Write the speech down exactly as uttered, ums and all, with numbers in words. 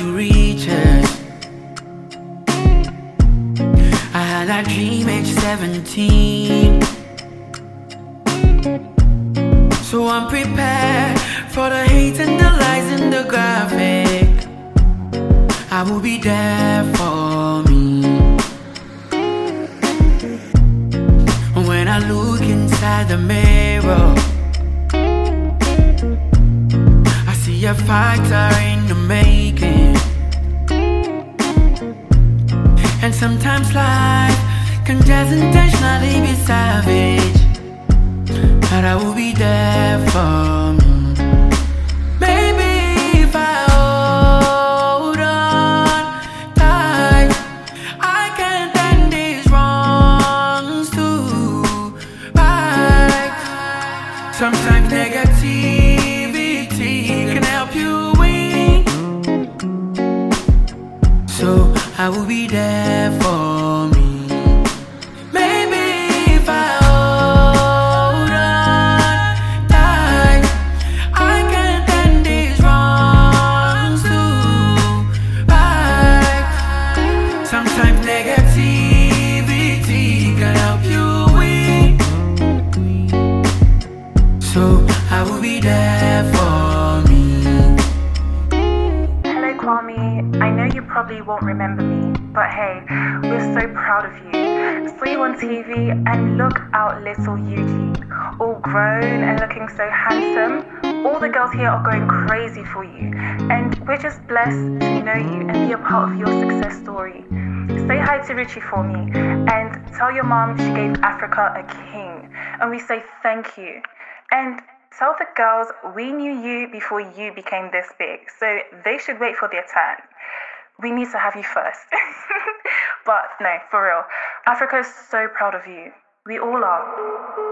to reach us. I had that dream age seventeen, so I'm prepared for the hate and the lies and the graphic. I will be there for me. When I look inside the mirror, I see a fighter in the making. And sometimes life can just intentionally be savage, but I will be there for me. Maybe if I hold on tight, I can bend these wrongs to right. Sometimes negativity can help you win, so I will be there for me. Maybe if I hold on tight, I can bend these wrongs to right. Sometimes negativity can help you win, so I will be there for me. Hello Kwame, I know you probably won't remember me, but hey, we're so proud of you. Saw you on T V and look out little Eugene, all grown and looking so handsome. All the girls here are going crazy for you, and we're just blessed to know you and be a part of your success story. Say hi to Richie for me and tell your mom she gave Africa a king, and we say thank you. And tell the girls we knew you before you became this big, so they should wait for their turn. We need to have you first. But no, for real, Africa is so proud of you. We all are.